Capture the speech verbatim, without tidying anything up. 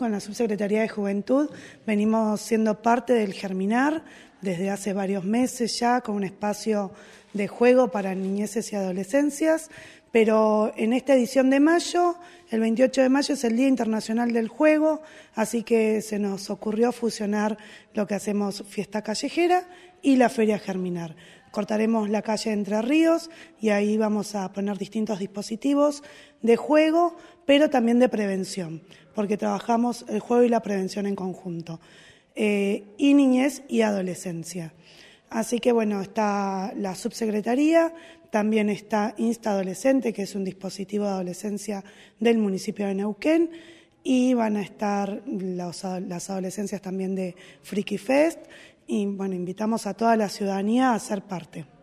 con la Subsecretaría de Juventud, venimos siendo parte del Germinar desde hace varios meses ya, con un espacio de juego para niñeces y adolescencias, pero en esta edición de mayo, el veintiocho de mayo es el Día Internacional del Juego, así que se nos ocurrió fusionar lo que hacemos Fiesta Callejera y la Feria Germinar. Cortaremos la calle Entre Ríos y ahí vamos a poner distintos dispositivos de juego, pero también de prevención, porque trabajamos el juego y la prevención en conjunto, eh, y niñez y adolescencia. Así que bueno, está la subsecretaría, también está Insta Adolescente, que es un dispositivo de adolescencia del municipio de Neuquén, y van a estar los, las adolescencias también de Friki Fest, y bueno, invitamos a toda la ciudadanía a ser parte.